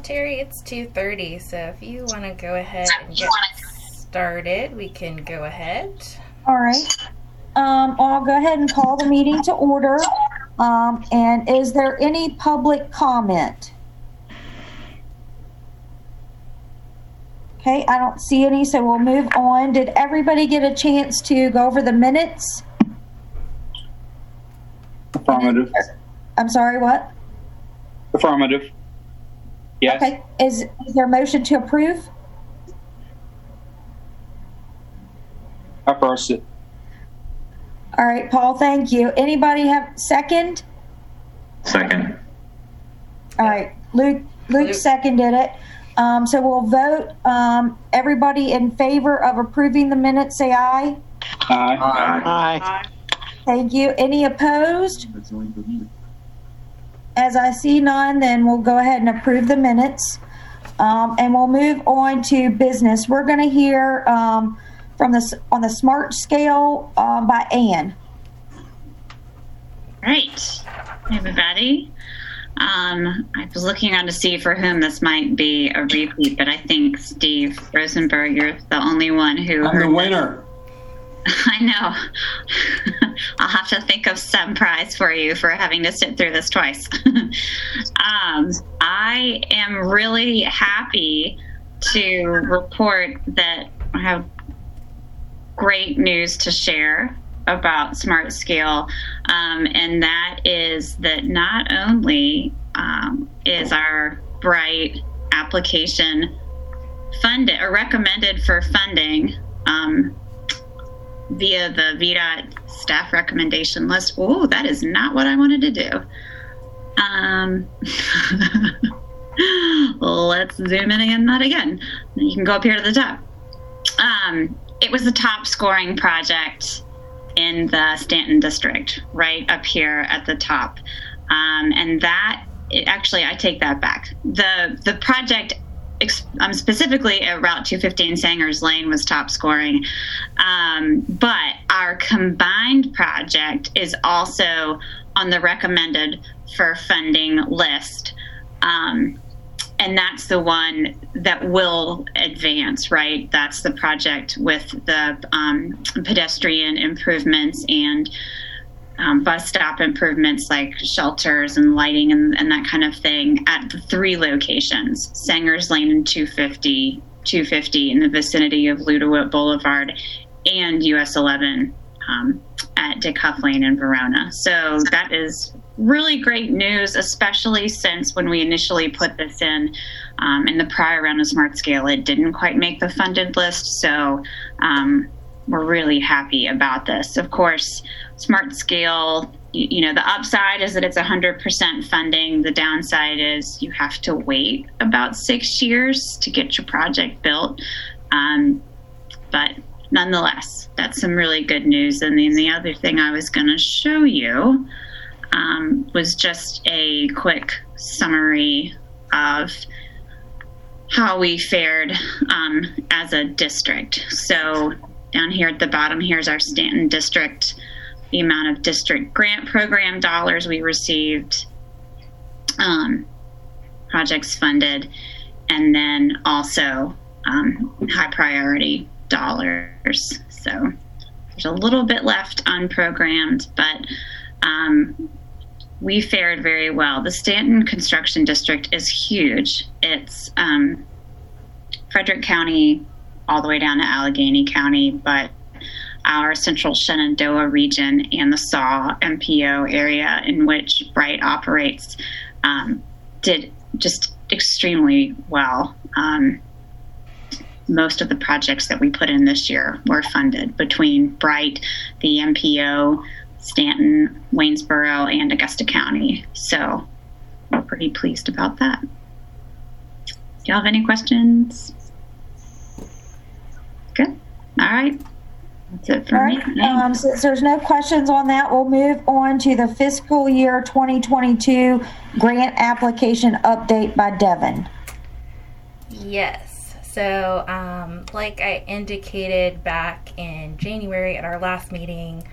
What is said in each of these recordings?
Terry, it's 2:30, so if you want to go ahead and get started, we can go ahead. All right. I'll go ahead and call the meeting to order. And is there any public comment? Okay, I don't see any, so we'll move on. Did everybody get a chance to go over the minutes? Affirmative. I'm sorry, what? Affirmative. Yes. Okay, is there a motion to approve? I first it. All right, Paul, thank you. Anybody have second? Second. All right, Luke seconded it. So we'll vote. Everybody in favor of approving the minutes, say aye. Aye. Aye. Thank you. Any opposed? As I see none, then we'll go ahead and approve the minutes. And we'll move on to business. We're going to hear on the SMART scale by Ann. Great. Hey, everybody. I was looking around to see for whom this might be a repeat, but I think Steve Rosenberg, you're the only one who I'm the winner. I know. I'll have to think of some prize for you for having to sit through this twice. I am really happy to report that I have great news to share about Smart Scale, and that is that not only is our Bright application funded or recommended for funding via the VDOT staff recommendation list. Oh, that is not what I wanted to do. Let's zoom in again, that again. You can go up here to the top. It was the top scoring project in the Stanton district, right up here at the top. And that, actually, I take that back. The project specifically at Route 215 Sangers Lane was top scoring. But our combined project is also on the recommended for funding list. And that's the one that will advance, right? That's the project with the pedestrian improvements and bus stop improvements like shelters and lighting and that kind of thing at the 3 locations, Sangers Lane and 250 in the vicinity of Ludewitt Boulevard, and US 11 at Dick Huff Lane in Verona. So that is really great news, especially since when we initially put this in the prior round of Smart Scale, it didn't quite make the funded list. So we're really happy about this. Of course, Smart Scale, the upside is that it's 100% funding. The downside is you have to wait about 6 years to get your project built. But nonetheless, that's some really good news. And then the other thing I was going to show you was just a quick summary of how we fared as a district. So down here at the bottom, here's our Stanton district, the amount of district grant program dollars we received, projects funded, and then also high priority dollars. So there's a little bit left unprogrammed, but we fared very well. The Stanton Construction District is huge. It's Frederick County all the way down to Allegheny County, but our Central Shenandoah region and the SAW MPO area in which Bright operates did just extremely well. Most of the projects that we put in this year were funded between Bright, the MPO, Stanton, Waynesboro, and Augusta County. So we're pretty pleased about that. Do y'all have any questions? Good. All right. That's it for me. Since there's no questions on that, we'll move on to the fiscal year 2022 grant application update by Devin. Yes. So, like I indicated back in January at our last meeting,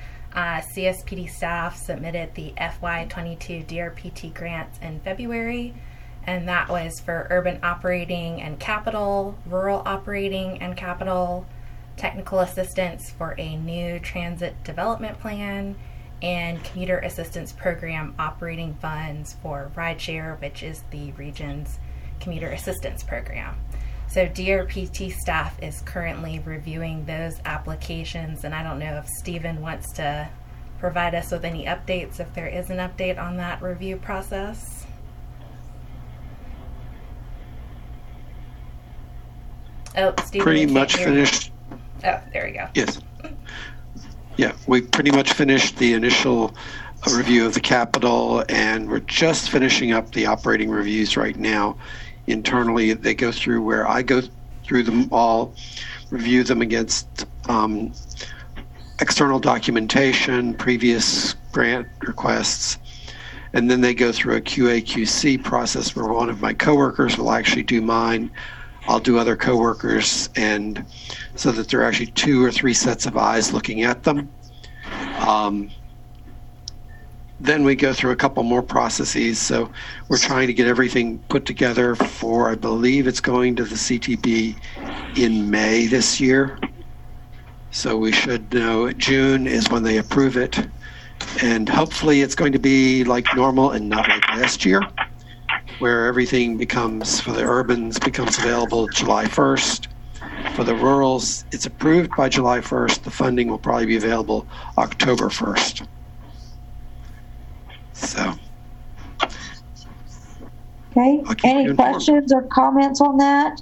CSPD staff submitted the FY22 DRPT grants in February, and that was for urban operating and capital, rural operating and capital, technical assistance for a new transit development plan, and commuter assistance program operating funds for rideshare, which is the region's commuter assistance program. So DRPT staff is currently reviewing those applications, and I don't know if Stephen wants to provide us with any updates, if there is an update on that review process. Oh, Stephen, Pretty we can't much hear finished. you. Oh, there we go. Yes. Yeah, we pretty much finished the initial review of the capital, and we're just finishing up the operating reviews right now. Internally, they go through where I go through them all, review them against external documentation, previous grant requests, and then they go through a QA/QC process where one of my coworkers will actually do mine. I'll do other coworkers, and so that there are actually 2 or 3 sets of eyes looking at them. Then we go through a couple more processes. So we're trying to get everything put together for, I believe it's going to the CTB in May this year. So we should know June is when they approve it. And hopefully it's going to be like normal and not like last year, where everything becomes, for the urbans, becomes available July 1st. For the rurals, it's approved by July 1st. The funding will probably be available October 1st. So. Okay, I'll keep you any informed. questions or comments on that?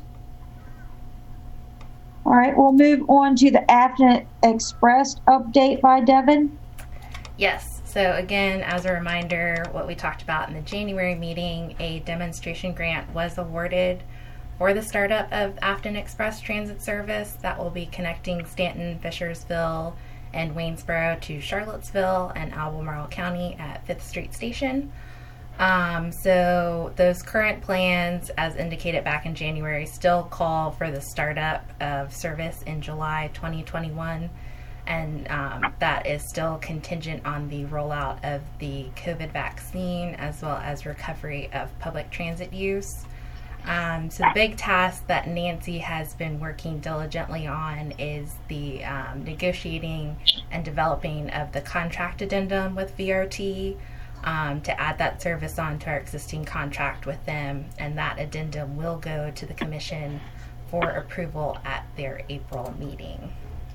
All right, we'll move on to the Afton Express update by Devin. Yes. So again, as a reminder, what we talked about in the January meeting, a demonstration grant was awarded for the startup of Afton Express Transit Service that will be connecting Stanton, Fishersville, and Waynesboro to Charlottesville and Albemarle County at 5th Street Station. So those current plans, as indicated back in January, still call for the startup of service in July 2021. And that is still contingent on the rollout of the COVID vaccine as well as recovery of public transit use. So the big task that Nancy has been working diligently on is the negotiating and developing of the contract addendum with VRT to add that service on to our existing contract with them. And that addendum will go to the Commission for approval at their April meeting.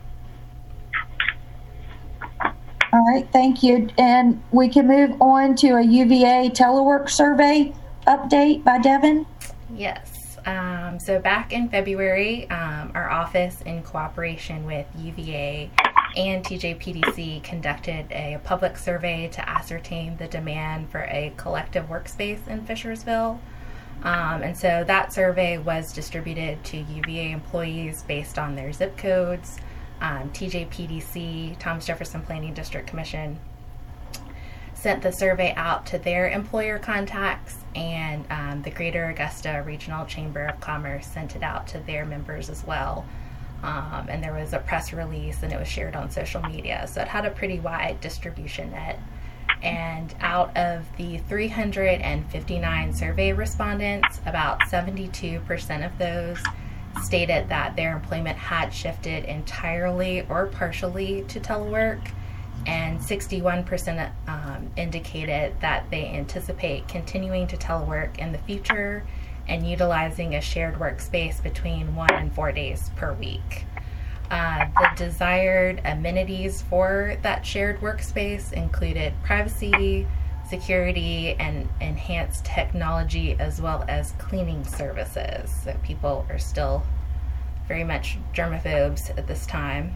All right, thank you. And we can move on to a UVA telework survey update by Devin. Yes. So back in February, our office, in cooperation with UVA and TJPDC, conducted a public survey to ascertain the demand for a collective workspace in Fishersville. And so that survey was distributed to UVA employees based on their zip codes. TJPDC, Thomas Jefferson Planning District Commission, sent the survey out to their employer contacts, and the Greater Augusta Regional Chamber of Commerce sent it out to their members as well. And there was a press release, and it was shared on social media. So it had a pretty wide distribution net. And out of the 359 survey respondents, about 72% of those stated that their employment had shifted entirely or partially to telework, and 61% indicated that they anticipate continuing to telework in the future and utilizing a shared workspace between 1 and 4 days per week. The desired amenities for that shared workspace included privacy, security, and enhanced technology, as well as cleaning services. So people are still very much germaphobes at this time.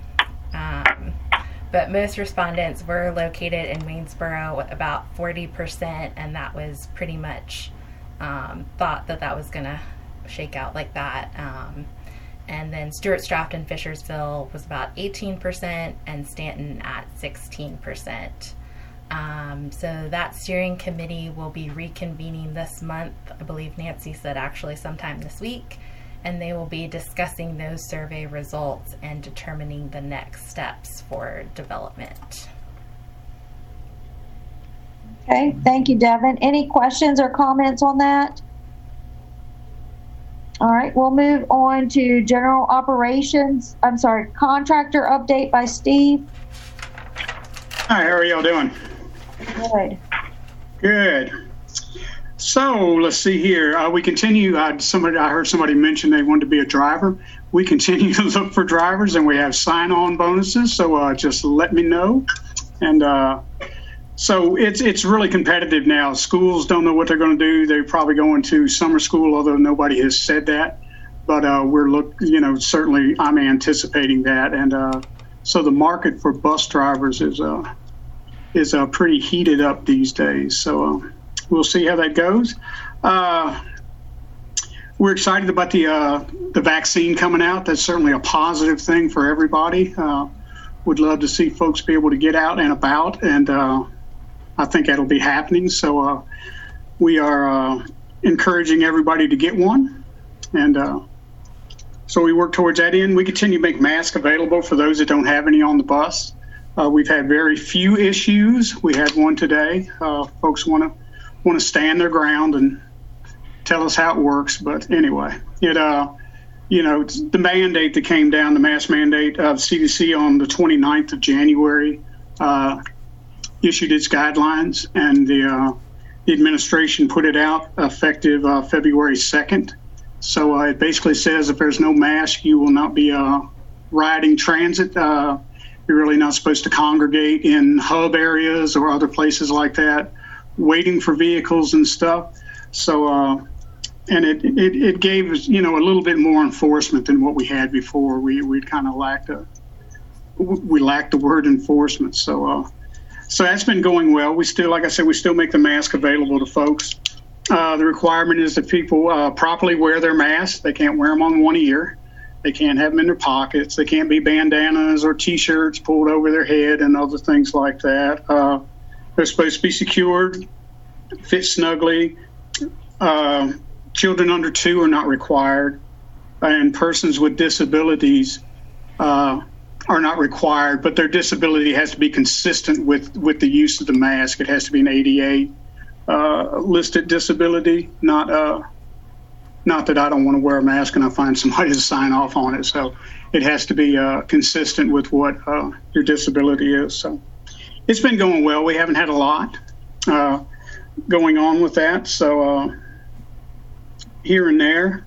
But most respondents were located in Waynesboro, about 40%, and that was pretty much thought that was going to shake out like that. And then Stuart Straft and Fishersville was about 18%, and Stanton at 16%. So that steering committee will be reconvening this month. I believe Nancy said actually sometime this week, and they will be discussing those survey results and determining the next steps for development. Okay, thank you, Devin. Any questions or comments on that? All right, we'll move on to general operations. I'm sorry, contractor update by Steve. Hi, how are y'all doing? Good. Good. So let's see here. We continue. I heard somebody mention they wanted to be a driver. We continue to look for drivers, and we have sign-on bonuses. So just let me know. And so it's really competitive now. Schools don't know what they're going to do. They're probably going to summer school, although nobody has said that. But certainly I'm anticipating that. And so the market for bus drivers is pretty heated up these days. So we'll see how that goes. We're excited about the vaccine coming out. That's certainly a positive thing for everybody. Would love to see folks be able to get out and about, and I think that'll be happening. So we are encouraging everybody to get one, and so we work towards that end. We continue to make masks available for those that don't have any on the bus. We've had very few issues. We had one today. Folks want to stand their ground and tell us how it works. But anyway, it's the mandate that came down, the mask mandate of CDC on the 29th of January, issued its guidelines, and the administration put it out effective February 2nd. So it basically says if there's no mask, you will not be riding transit. You're really not supposed to congregate in hub areas or other places like that, waiting for vehicles and stuff. So, and it gave us, a little bit more enforcement than what we had before. We kind of lacked the word enforcement. So that's been going well. We still, like I said, we still make the mask available to folks. The requirement is that people properly wear their masks. They can't wear them on one ear. They can't have them in their pockets. They can't be bandanas or T-shirts pulled over their head and other things like that. They're supposed to be secured, fit snugly. Children under 2 are not required, and persons with disabilities are not required, but their disability has to be consistent with the use of the mask. It has to be an ADA listed disability, not that I don't want to wear a mask and I find somebody to sign off on it. So it has to be consistent with what your disability is. So it's been going well. We haven't had a lot going on with that. So here and there.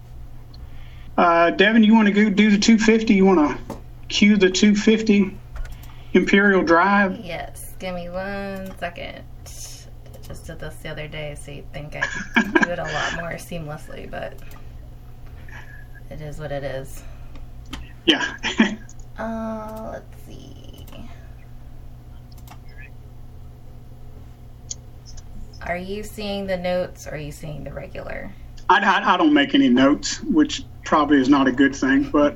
Devin, you want to go do the 250? You want to cue the 250 Imperial Drive? Yes. Give me 1 second. I just did this the other day, so you'd think I could do it a lot more seamlessly, but it is what it is. Yeah. Let's see. Are you seeing the notes, or are you seeing the regular? I don't make any notes, which probably is not a good thing, but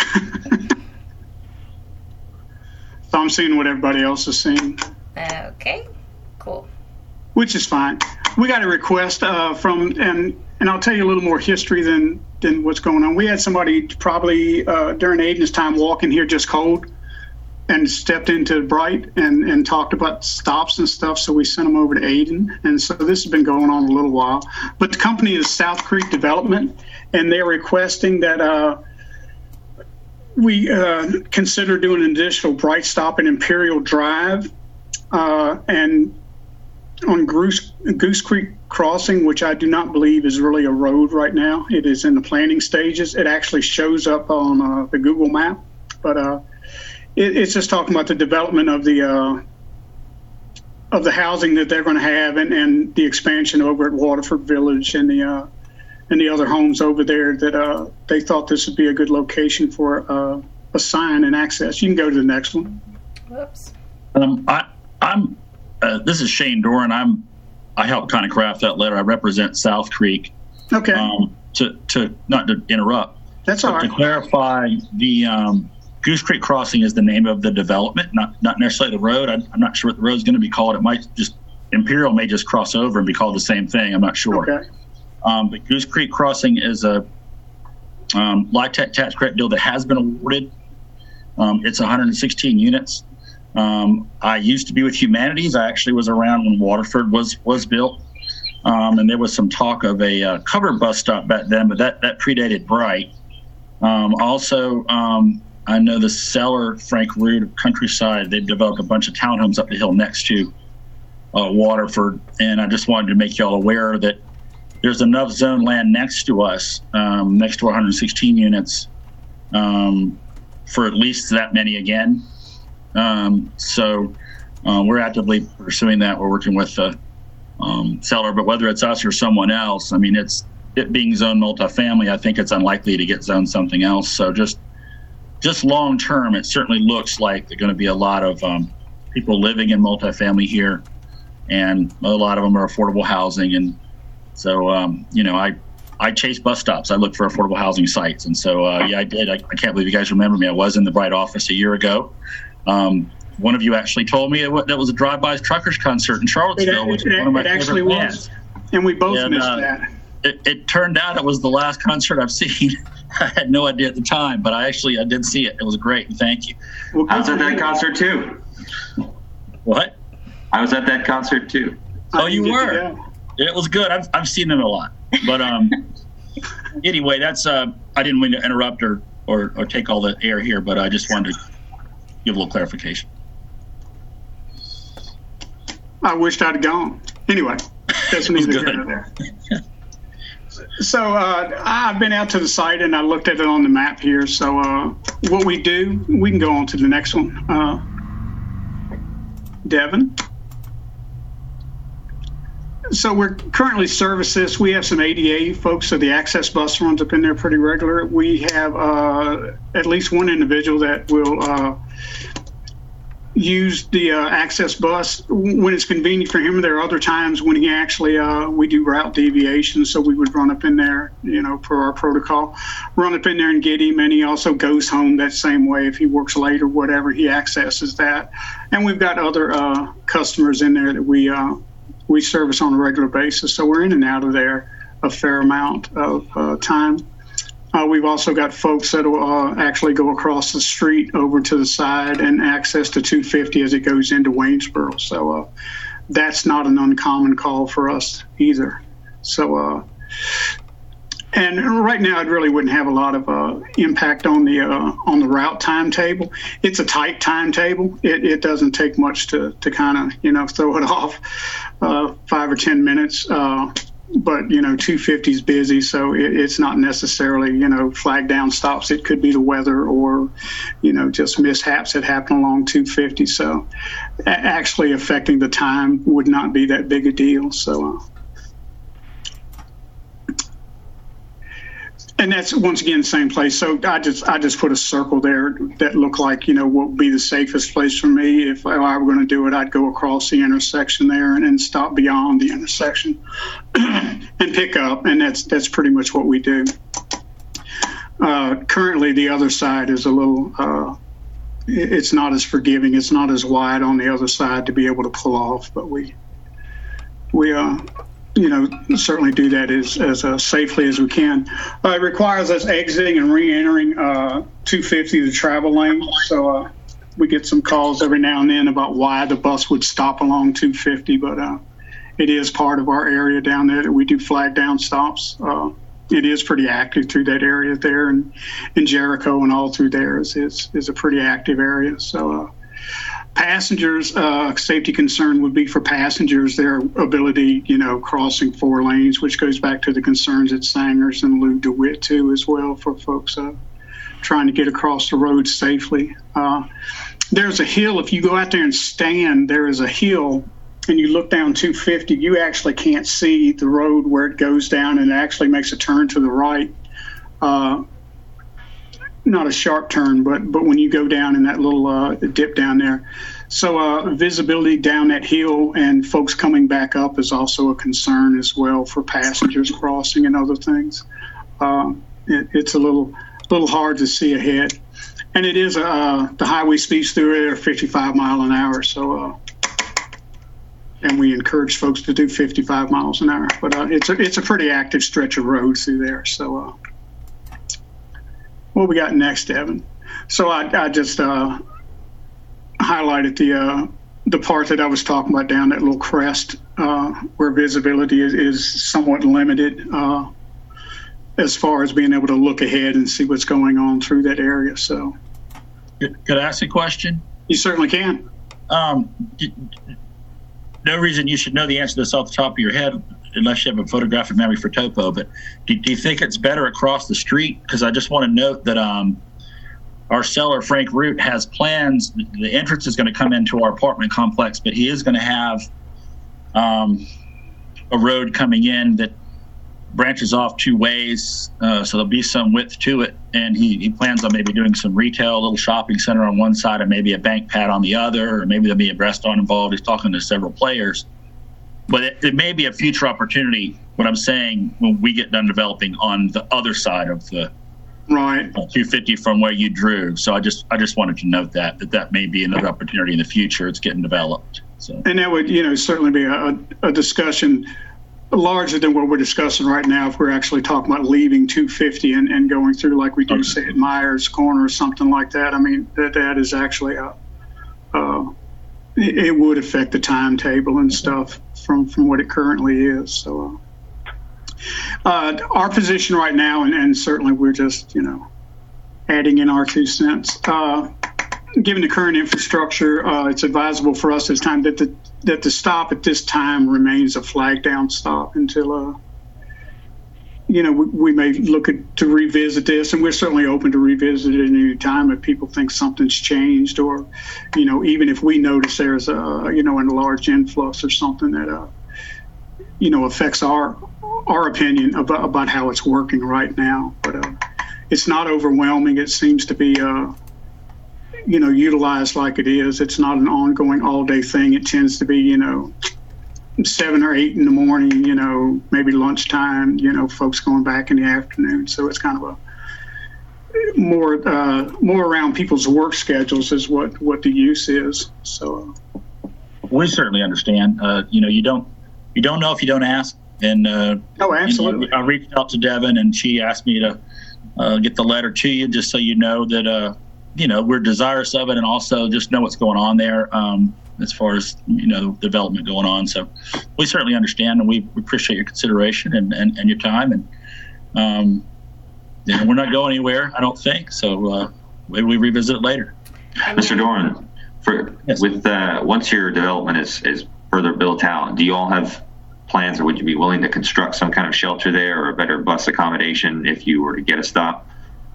so I'm seeing what everybody else is seeing. Okay, cool. Which is fine. We got a request from, and I'll tell you a little more history than what's going on. We had somebody probably during Aiden's time walking here just cold and stepped into Bright and talked about stops and stuff, so we sent them over to Aiden. And so this has been going on a little while. But the company is South Creek Development, and they're requesting that we consider doing an additional Bright stop in Imperial Drive and on Goose Creek Crossing, which I do not believe is really a road right now. It is in the planning stages. It actually shows up on the Google map, but it's just talking about the development of the housing that they're going to have, and the expansion over at Waterford Village and the other homes over there, that they thought this would be a good location for a sign and access. You can go to the next one. Whoops. I'm this is Shane Doran. I helped kind of craft that letter. I represent South Creek. Okay. To not to interrupt. That's all right. To clarify, the Goose Creek Crossing is the name of the development, not necessarily the road. I'm not sure what the road's going to be called. It might just, Imperial may just cross over and be called the same thing. I'm not sure. Okay. But Goose Creek Crossing is a LIHTC tax credit deal that has been awarded. It's 116 units. I used to be with Humanities. I actually was around when Waterford was built. And there was some talk of a covered bus stop back then, but that predated Bright. Also, I know the seller, Frank Root of Countryside, they've developed a bunch of townhomes up the hill next to Waterford. And I just wanted to make y'all aware that there's enough zone land next to us, next to 116 units, for at least that many again. So we're actively pursuing that. We're working with the seller, but whether it's us or someone else, I mean, it being zoned multifamily, I think it's unlikely to get zoned something else. So just long term, it certainly looks like there's going to be a lot of people living in multifamily here, and a lot of them are affordable housing. And so, I chase bus stops. I look for affordable housing sites. And so, I did. I can't believe you guys remember me. I was in the Bright office a year ago. One of you actually told me that was a Drive-By Truckers concert in Charlottesville, which is one of my favorite bands. And we both missed that. It turned out it was the last concert I've seen. I had no idea at the time, but I did see it. It was great. Thank you. Well, I was at that concert too. What? I was at that concert too. Oh, you were? It was good. I've seen them a lot. But anyway, that's I didn't mean to interrupt or take all the air here, but I just wanted to give a little clarification. I wished I'd gone. Anyway, that's neither here nor there. So I've been out to the site and I looked at it on the map here. So what we do, we can go on to the next one. Devin. So we're currently service this. We have some ADA folks, so the access bus runs up in there pretty regular. We have at least one individual that will use the access bus when it's convenient for him. There are other times when he actually, we do route deviations, so we would run up in there, per our protocol, run up in there and get him, and he also goes home that same way. If he works late or whatever, he accesses that. And we've got other customers in there that we service on a regular basis, so we're in and out of there a fair amount of time. We've also got folks that will actually go across the street over to the side and access the 250 as it goes into Waynesboro. So that's not an uncommon call for us either. So, and right now it really wouldn't have a lot of impact on the route timetable. It's a tight timetable. It doesn't take much to kind of, throw it off 5 or 10 minutes. But 250 is busy, so it's not necessarily flag down stops. It could be the weather or just mishaps that happen along 250. So actually affecting the time would not be that big a deal. So and that's once again the same place. So I just put a circle there that looked like what would be the safest place for me. If I were going to do it, I'd go across the intersection there and then stop beyond the intersection and pick up. And that's pretty much what we do. Currently, the other side is a little. It's not as forgiving. It's not as wide on the other side to be able to pull off. But we certainly do that as safely as we can. It requires us exiting and re-entering 250, the travel lane. So we get some calls every now and then about why the bus would stop along 250, but it is part of our area down there that we do flag down stops. It is pretty active through that area there, and in Jericho and all through there is a pretty active area. So passengers, safety concern would be for passengers, their ability, crossing 4 lanes, which goes back to the concerns at Sangers and Lou DeWitt too, as well, for folks trying to get across the road safely. There's a hill. If you go out there and stand, there is a hill, and you look down 250, you actually can't see the road where it goes down, and it actually makes a turn to the right. Not a sharp turn, but when you go down in that little dip down there. So visibility down that hill and folks coming back up is also a concern as well for passengers crossing and other things. It's a little hard to see ahead. And it is the highway speeds through it are 55 miles an hour. So and we encourage folks to do 55 miles an hour. But it's a pretty active stretch of road through there. So what we got next, Evan? So I just highlighted the part that I was talking about down that little crest where visibility is somewhat limited as far as being able to look ahead and see what's going on through that area. So, Could I ask a question? you certainly can. No reason you should know the answer to this off the top of your head unless you have a photographic memory for topo, but do you think it's better across the street? Because I just want to note that our seller, Frank Root, has plans. The entrance is going to come into our apartment complex, but he is going to have a road coming in that branches off two ways, so there'll be some width to it, and he plans on maybe doing some retail, a little shopping center on one side and maybe a bank pad on the other, or maybe there'll be a restaurant involved. He's talking to several players. But it may be a future opportunity, what I'm saying, when we get done developing on the other side of the Right. 250 from where you drew. So I just wanted to note that may be another opportunity in the future. It's getting developed. So. And that would, certainly be a discussion larger than what we're discussing right now if we're actually talking about leaving 250 and going through like we do say at Myers Corner or something like that. I mean, that is actually it would affect the timetable and stuff from what it currently is. So our position right now, and certainly we're just, adding in our 2 cents, given the current infrastructure, it's advisable for us this time that the stop at this time remains a flag down stop until, we may look to revisit this, and we're certainly open to revisit it at any time if people think something's changed, or, even if we notice there's a large influx or something that, affects our opinion about how it's working right now. But it's not overwhelming. It seems to be, utilized like it is. It's not an ongoing all-day thing. It tends to be, 7 or 8 in the morning, maybe lunchtime, folks going back in the afternoon. So it's kind of a more around people's work schedules is what the use is. So we certainly understand. You don't know if you don't ask. And oh, absolutely. I reached out to Devin, and she asked me to get the letter to you just so you know that we're desirous of it, and also just know what's going on there as far as development going on. So we certainly understand, and we appreciate your consideration and your time, and we're not going anywhere, I don't think. So maybe we revisit it later. Mr. Doran, once your development is further built out, do you all have plans, or would you be willing to construct some kind of shelter there or a better bus accommodation if you were to get a stop?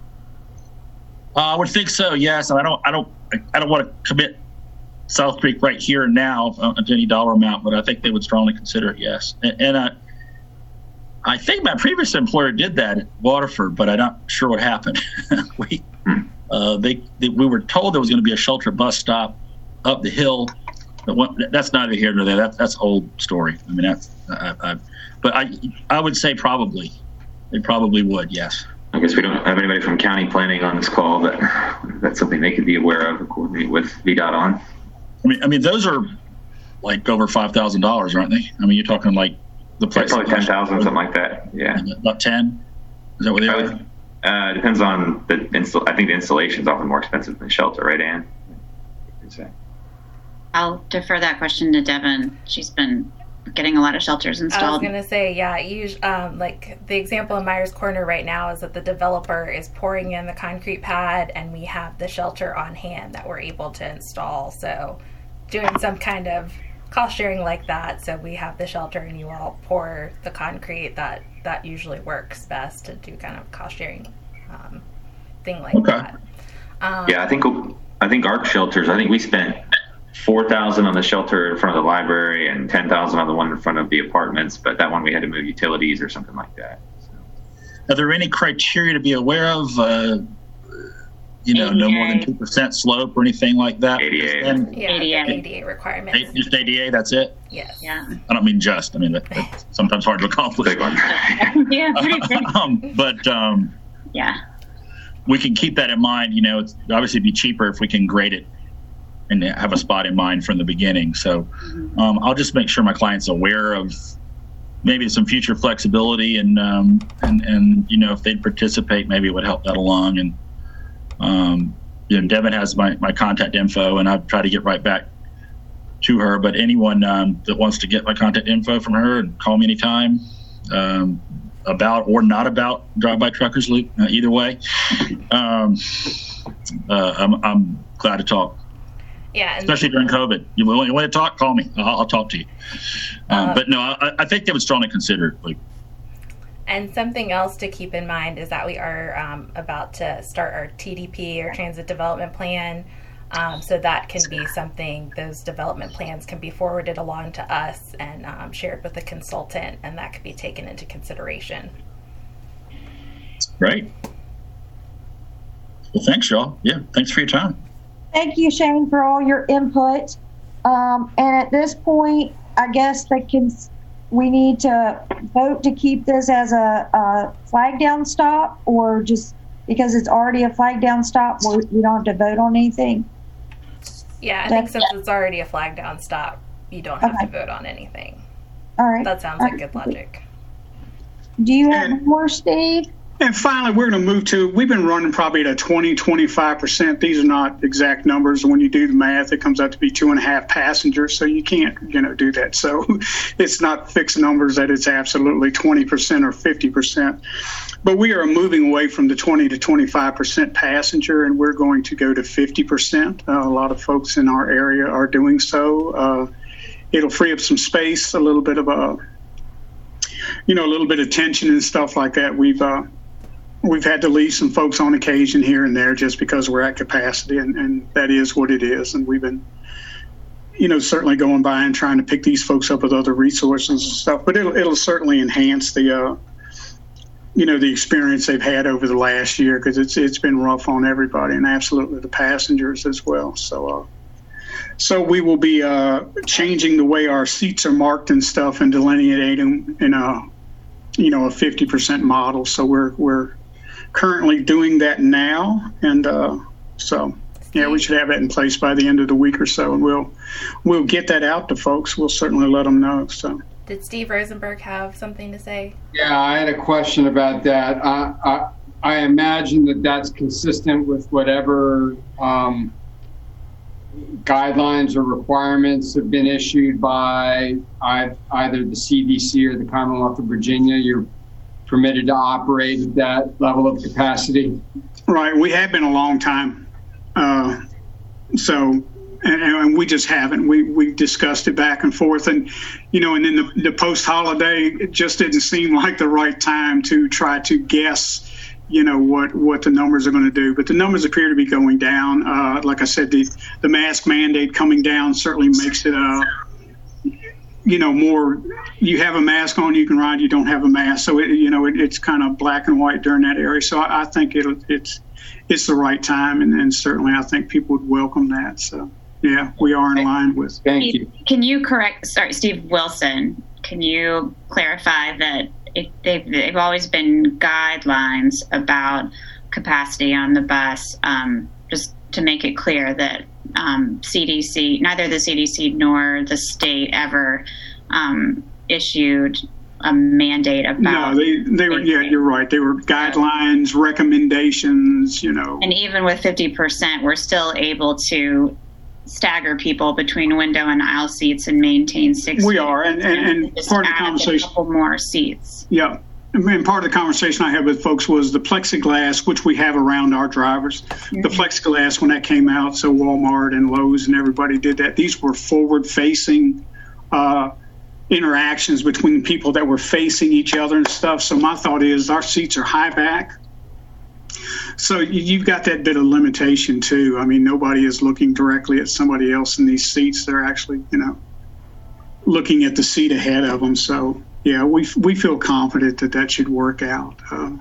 I would think so, yes. And I don't want to commit South Creek right here and now to any dollar amount, but I think they would strongly consider it, yes. And I think my previous employer did that at Waterford, but I'm not sure what happened. We were told there was going to be a shelter bus stop up the hill. That's neither here nor there. That's old story. I mean, but I would say probably. They probably would, yes. I guess we don't have anybody from county planning on this call, but that's something they could be aware of and coordinate with VDOT on. I mean, those are like over $5,000, aren't they? I mean, you're talking like the price. Probably 10,000, something like that. Yeah. About 10. Is that what they are? Depends on I think the installation is often more expensive than shelter, right, Ann? I'll defer that question to Devin. She's been getting a lot of shelters installed. I was going to say, like the example in Myers Corner right now is that the developer is pouring in the concrete pad, and we have the shelter on hand that we're able to install. So doing some kind of cost sharing like that, so we have the shelter and you all pour the concrete, that usually works best to do kind of cost sharing thing like that. Yeah, I think our shelters, we spent $4,000 on the shelter in front of the library and $10,000 on the one in front of the apartments, but that one we had to move utilities or something like that. So. Are there any criteria to be aware of? No more than 2% slope or anything like that? ADA. ADA requirements. Just ADA, that's it? Yes. Yeah. I don't mean just. I mean, that's sometimes hard to accomplish. Big one. Yeah, pretty big. Yeah. We can keep that in mind. It's obviously be cheaper if we can grade it and have a spot in mind from the beginning. So I'll just make sure my client's aware of maybe some future flexibility, and if they'd participate, maybe it would help that along. And Devin has my contact info, and I've tried to get right back to her. But anyone that wants to get my contact info from her and call me anytime about or not about Drive-By Truckers Loop, either way, I'm glad to talk. Yeah, especially during COVID. You want to talk? Call me. I'll talk to you. But no, I think they would strongly consider it. And something else to keep in mind is that we are about to start our TDP, or Transit Development Plan. So that can be something, those development plans can be forwarded along to us and shared with the consultant, and that could be taken into consideration. Great. Well, thanks, y'all. Yeah, thanks for your time. Thank you, Shane, for all your input. And at this point, I guess we need to vote to keep this as a flag down stop, or just because it's already a flag down stop, we don't have to vote on anything. Yeah, I think since it's already a flag down stop, you don't have to vote on anything. All right. That sounds like good logic. Do you have more, Steve? And finally, we're going to move to, we've been running probably at a 20-25%. These are not exact numbers. When you do the math, it comes out to be 2.5 passengers. So you can't, do that. So it's not fixed numbers that it's absolutely 20% or 50%. But we are moving away from the 20 to 25% passenger, and we're going to go to 50%. A lot of folks in our area are doing so. It'll free up some space, a little bit of a little bit of tension and stuff like that. We've had to leave some folks on occasion here and there just because we're at capacity, and that is what it is. And we've been, certainly going by and trying to pick these folks up with other resources and stuff. But it'll certainly enhance the, the experience they've had over the last year, because it's been rough on everybody, and absolutely the passengers as well. So we will be changing the way our seats are marked and stuff, and delineating in a 50% model. So we're currently doing that now, and we should have that in place by the end of the week or so, and we'll get that out to folks. We'll certainly let them know. So, did Steve Rosenberg have something to say? Yeah, I had a question about that. I imagine that's consistent with whatever guidelines or requirements have been issued by either the CDC or the Commonwealth of Virginia. You're permitted to operate at that level of capacity? Right. We have been a long time. And we just haven't. We discussed it back and forth, and and then the post-holiday, it just didn't seem like the right time to try to guess what the numbers are going to do. But the numbers appear to be going down. Like I said, the mask mandate coming down certainly makes it more, you have a mask on, you can ride, you don't have a mask. So it's kind of black and white during that area. So I think it's the right time, and certainly I think people would welcome that. So yeah, we are in line with. Thank you. Can you Steve Wilson, can you clarify that they've always been guidelines about capacity on the bus, just to make it clear that CDC, neither the CDC nor the state ever issued a mandate about. No, they were. Yeah, you're right. They were guidelines, recommendations. And even with 50%, we're still able to stagger people between window and aisle seats and maintain 6 We are, and part of the conversation. A couple more seats. Yeah. And part of the conversation I had with folks was the plexiglass, which we have around our drivers. Mm-hmm. The plexiglass, when that came out, so Walmart and Lowe's and everybody did that. These were forward-facing interactions between people that were facing each other and stuff. So my thought is our seats are high back. So you've got that bit of limitation, too. I mean, nobody is looking directly at somebody else in these seats. They're actually, looking at the seat ahead of them. So, yeah, we feel confident that should work out.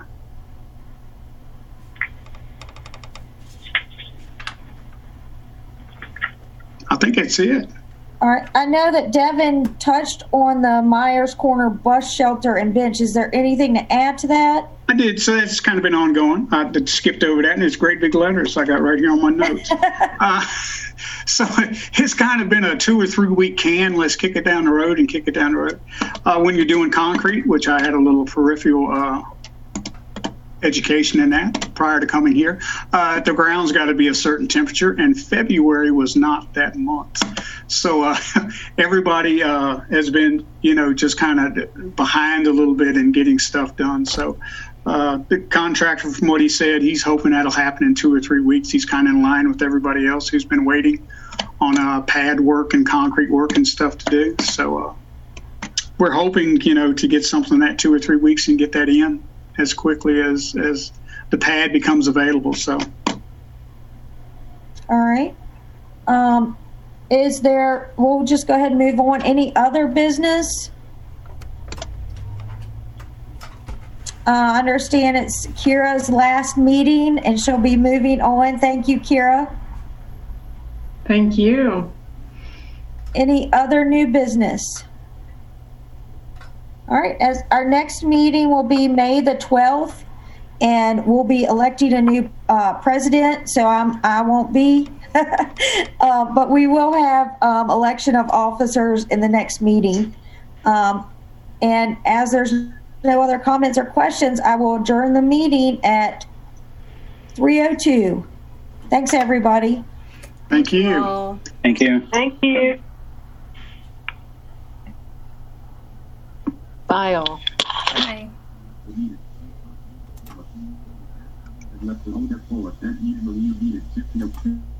I think that's it. All right. I know that Devin touched on the Myers Corner bus shelter and bench. Is there anything to add to that? I did. So that's kind of been ongoing. I skipped over that, and it's great big letters I got right here on my notes. So it's kind of been a 2 or 3 week can. Let's kick it down the road and kick it down the road. When you're doing concrete, which I had a little peripheral education in that prior to coming here. The ground's got to be a certain temperature, and February was not that month. So everybody has been, just kind of behind a little bit in getting stuff done. So the contractor, from what he said, he's hoping that'll happen in 2 or 3 weeks. He's kind of in line with everybody else who's been waiting on pad work and concrete work and stuff to do. So we're hoping, to get something in that 2 or 3 weeks and get that in as quickly as the pad becomes available. So. All right. We'll just go ahead and move on. Any other business? I understand it's Kira's last meeting and she'll be moving on. Thank you, Kira. Thank you. Any other new business? All right, as our next meeting will be May the 12th, and we'll be electing a new president, so I won't be, but we will have election of officers in the next meeting. And as there's no other comments or questions, I will adjourn the meeting at 3:02. Thanks, everybody. Thank you. Well, Thank you. Thank you. Bye all. bye. Left the leader forward. That usually you need it.